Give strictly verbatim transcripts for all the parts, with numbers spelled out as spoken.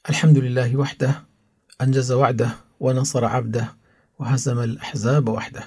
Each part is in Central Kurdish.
الحمد لله وحده أنجز وعده ونصر عبده وهزم الأحزاب وحده،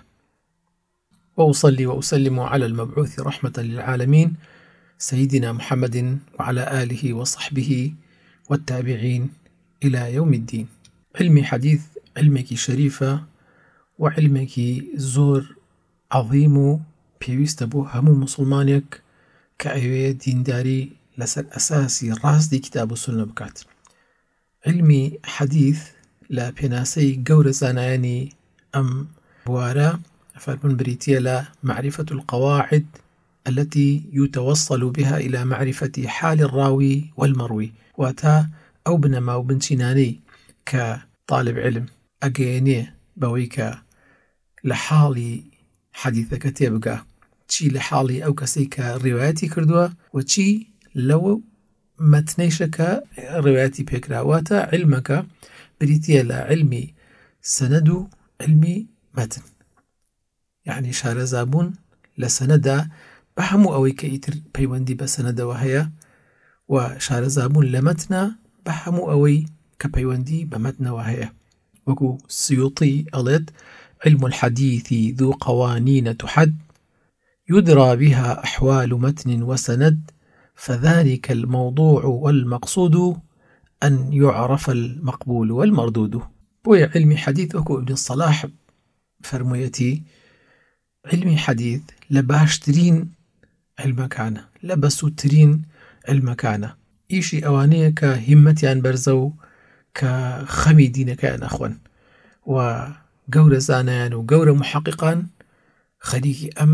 وأصلي وأسلم على المبعوث رحمة للعالمين سيدنا محمد وعلى آله وصحبه والتابعين إلى يوم الدين. علمي حديث علمك شريفة وعلمك زور عظيم پێویستە بۆ هەموو مسلمانێک کە ئەوێ دینداری لەسەر ئەساسی ڕاستی کتاب و سونە بکات. علمی حەدیث لە پێناسەی گەورە زانایانی ئەم بوارە فەرمون بریتیە لە معرفة القواعد التي يتوصل بها إلى معرفة حال الراوي والمروي، واتا أو بنما وبنشيناني كطالب علم أجيني بويك لحالي حديثك تبقى چی لە حاڵی ئەو کەسەی کە ڕێوایەتی کردووە و چی لەوە مەتنەیشە کە ڕێوایەتی پێکراواتە. علمەکە بریتیە لە علمی سەنەد و علمی مەتن، یعنی شارەزابوون لە سەنەدا بە هەموو ئەوەی کە ئیتر پەیوەندی بە سەنەدەوە هەیە، و شارەزابوون لە مەتنە بە هەموو ئەوەی کە پەیوەندی بە مەتنەوە هەیە. وەکو سیوطی ئەڵێت: علم الحديث ذو قوانين تحد يدرى بها أحوال متن وسند فذلك الموضوع والمقصود أن يعرف المقبول والمردود. بويا علمي حديث وكو ابن الصلاح فرميتي علمي حديث لباشترين علمكانه لبسوترين علمكانه إيشي أوانيه كهمتيان برزو كخمي دينك أن أخوان و گەورە زانایان و گەورە محققان خەریکی ئەم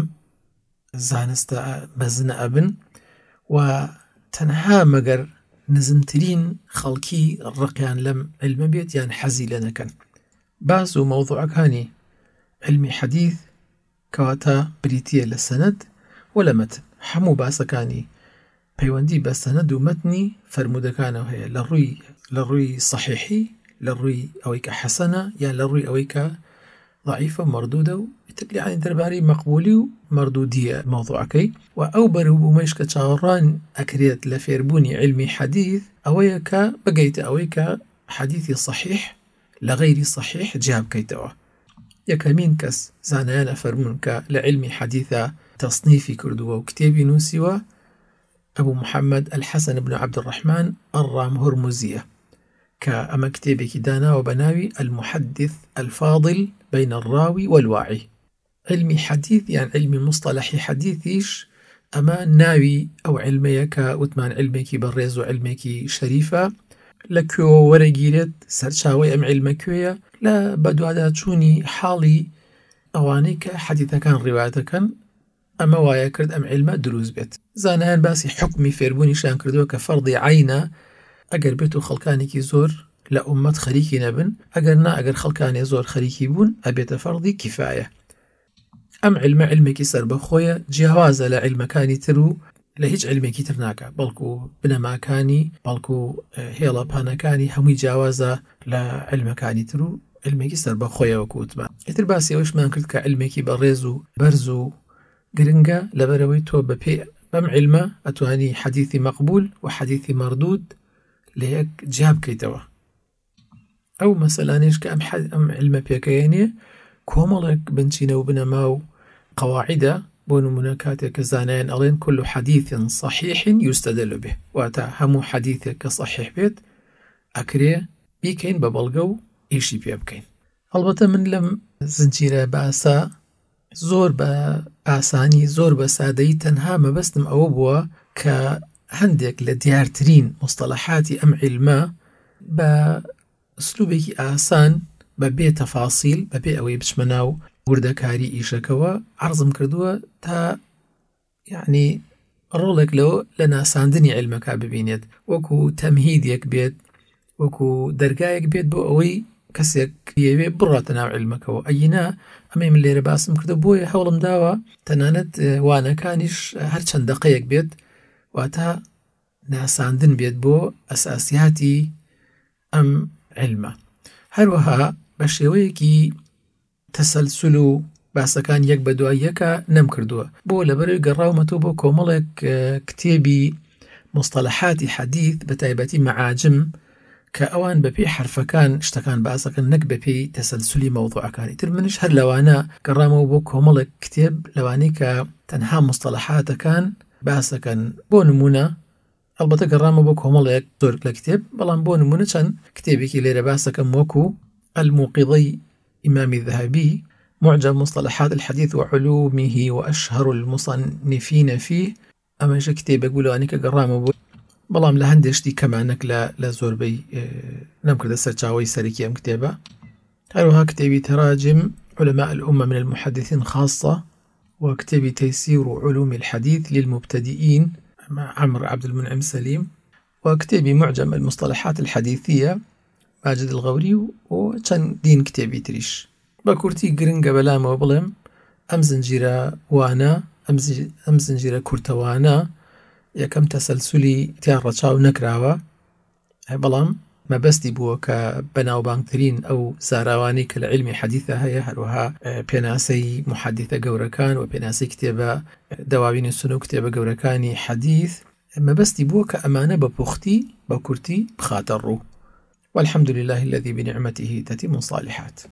زانستە بەزنە ئەبن و تەنها مەگەر نزمترین خەڵکی ڕقیان لەم علمە بێت یان حەزی لە نەکەن. باس و مەوضوعەکانی علمی حەدیث کەواتە بریتیە لە سەنەد و لە مەتن. هەموو باسەکانی پەیوەندی بە سەنەد و مەتنی فەرمودەکانەوە هەیە لە ڕووی لە ڕووی صحیحی، لە ڕووی ئەوەی کە حەسەنە یان لە ڕووی ئەوەی کە ضعیفە مەردوودە و تقلیعانی دەربارەی مەقبولی و مەردودیە مەوضوعەکەی. و ئەو بەروبوومەیش کە چاوەڕوان ئەکرێت لە فێربوونی علمی حەدیث ئەوەیە کە بگەیتە ئەوەی کە حەدیثی صحیح لە غەیری صحیح جیا بکەیتەوە. یەکەمین کەس زانایان ئەفەرمون کە لە علمی حەدیثە تەصنیفی کردووە و کتێبی نووسیوە ئەبوو محەممەد الحەسەن بن عەبدوڕەحمان الرام هورموزیە، کە ئەمە کتێبێکی داناوە بە ناوی المحدث الفاضل بين الراوي والواعي. علمي حديث يعني علمي مصطلحي حديثيش أما ناوي أو علميك وثمان علميك بريز وعلميك شريفة لكو ورقيرت سرشاوي أم علمكوية لا بدو هذا تشوني حالي أوانيك حديثة كان رواية كان أما وايا كرد أم علم دروز بيت. زانان باسي حكمي فيربوني شان كردوه كفرضي عينة أقر بيتو خلقانيكي زور لە ئومەت خەریکی نەبن، ئەگەر نا ئەگەر خەڵکانێ زۆر خەریکی بوون ئەبێتە فەرضی کیفایە. ئەم علمە علمێکی سەربەخۆیە، جیاوازە لە علمەکانی تر و لە هیچ علمێکی تر ناکە، بەڵکو بنەماکانی بەڵکو هێڵەپانەکانی هەمووی جیاوازە لە علمەکانی تر و علمێکی سەربەخۆیە وەکو وتمان. ئیتر باسی ئەوشمان کرد کە علمێکی بەڕێز و بەرز و گرنگە لەبەرەوەی تۆ بەپێ بەم علمە ئەتوانی حەدیثی مەقبول و حەدیثی مەردود لە یەک جیا بکەیتەوە. ئەو مەسەلانێش کە ئەم ئەم علمە پێکەیەنێ کۆمەڵێک بنچینە و بنەما و قەواعیدە. بۆ نمونە کاتێک کە زانایان ئەڵێن كل حديث صحيح يستدل به، واتە هەموو حەدیثێک کە صحیح بێت ئەکرێ بیکەین بە بەڵگە و ئیشی پێ بکەین. هەڵبەتە من لەم زنجیرە باسا زۆر بە ئاسانی زۆر بە سادەیی تەنها مەبەستم ئەوە بووە کە هەندێک لە دیارترین مصطلحاتی ئەم علمە بە ئسلوبێکی ئاسان بە بێ تەفاسیل بە بێ ئەوەی بچمە ناو وردەکاری ئیشەکەوە عەرزم کردووە تا یعنی ڕۆڵێک لەوە لە ناساندنی علمەکە ببینێت، وەکو تەمهیدێک بێت، وەکو دەرگایەک بێت بۆ ئەوەی کەسێک یەوێ بڕاتە ناو علمەکەەوە. ئەینا ئەمەی من لێرە باسم کردە بۆیە هەوڵم داوە تەنانەت وانەکانیش هەر چەند دەقەیەک بێت واتە ناساندن بێت بۆ ئەساسیاتی ئەم علمە. هەروەها بە شێوەیەکی تەسەلسل و باسەکان یەک بە دوای یەکە نەم کردووە، بۆ لەبەرەوەی گەڕاومەتەوە بۆ کۆمەڵێک کتێبی مصطلحاتی حەدیث بە تایبەتی مەعاجم کە ئەوان بەپێی حرفەکان شتەکان باسەکەن نەک بەپێی تەسەلسولی مەوضوعەکانی تر. منش هەر لەوانە گەڕامەوە بۆ کۆمەڵێک کتێب لەوانەی کە تەنها مستەڵەحاتەکان باسەکەن. بۆ نمونە ئەلبەتە گەڕامەوە بۆ کۆمەڵێک زۆر لە کتێب، بەڵام بۆ نمونە چەند کتێبێکی لێرە باسەکەم وەکو الموقظي إمام الذهبي، معجم مصطلحات الحديث وعلومه وأشهر المصنفين فيه. أما جا كتاب أقول أنك قرامة بو بلام لهندش دي كمانك لا لا زوربي نمكر دا سرچاوي سريكي أم كتابة. هروها كتابي تراجم علماء الأمة من المحدثين خاصة، وكتابي تيسير علوم الحديث للمبتدئين مع عمرو عبد المنعم سليم، وكتابي معجم المصطلحات الحديثية ماجد الغوري، وچەند دين كتابي تريش. بكورتي گرنگە بەلامەوە بڵێم ئەم زنجیرە وانە ئەم زنجیرە کورتەوانە یەکەم تەسەلسولی تیان ڕەچاو نەکراوە، بەڵام مەبەستی بووە کە بەناوبانگترین ئەو زاراوانەی کە لە علمی حەدیثە هەیە، هەروەها پێناسەی محەدیثە گەورەکان و پێناسەی کتێبە دەواوینی سونە و کتێبە گەورەکانی حەدیث، مەبەستی بووە کە ئەمانە بە پوختی بە کورتی بخاتە ڕوو. والحمد لله الذي بنعمته تتم الصالحات.